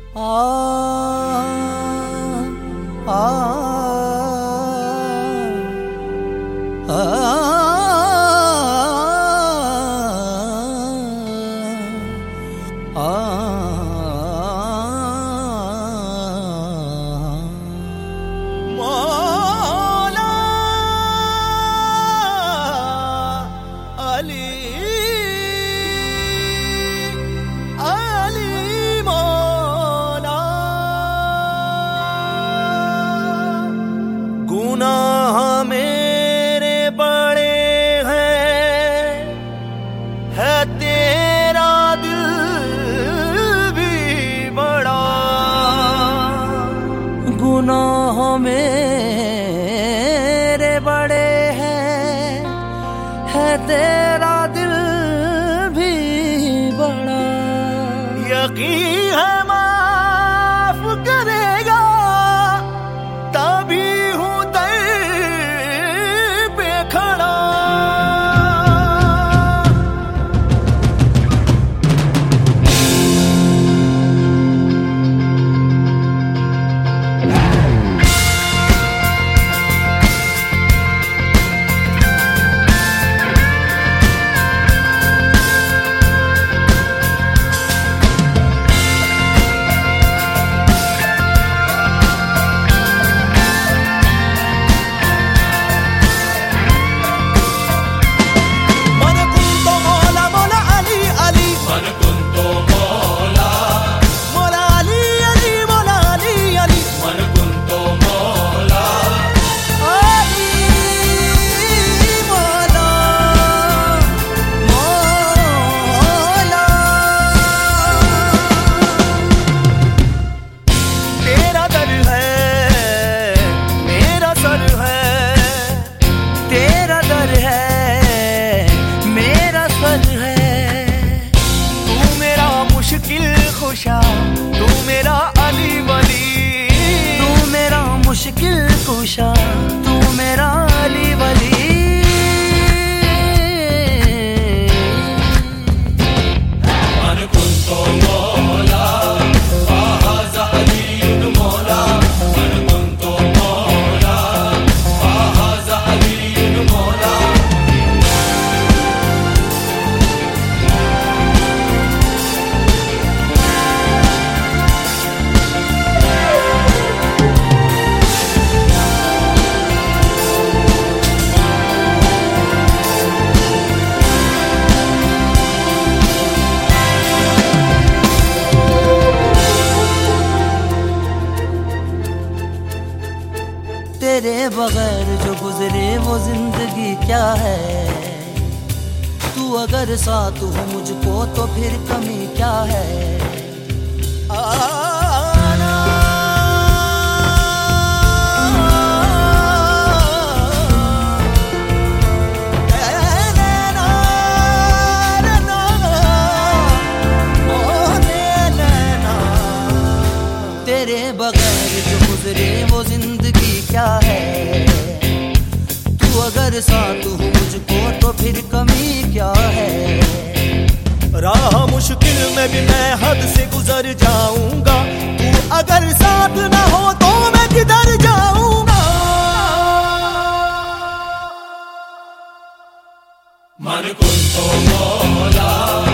आ आ गुनाह मेरे बड़े हैं, है तेरा दिल भी बड़ा। गुनाह मेरे बड़े हैं, है तेरा दिल भी बड़ा। यकीन है माफ करेगा, तभी हूँ दर पे खड़ा। तू मेरा अली वली, तू मेरा मुश्किल कुशा, तू मेरा अली वली। मन कुंतो मौला फाज़ा अली मौला, मन कुंतो मौला फाज़ा अली मौला। तेरे बगैर जो गुजरे वो जिंदगी क्या है। तू अगर साथ हो मुझको तो फिर कमी क्या है। तेरे बगैर जो गुजरे वो जिंदगी क्या है। तू अगर साथ हो मुझको तो फिर कमी क्या है। राह मुश्किल में भी मैं हद से गुजर जाऊंगा, तू अगर साथ ना हो तो मैं किधर जाऊंगा। मन कुंतो मौला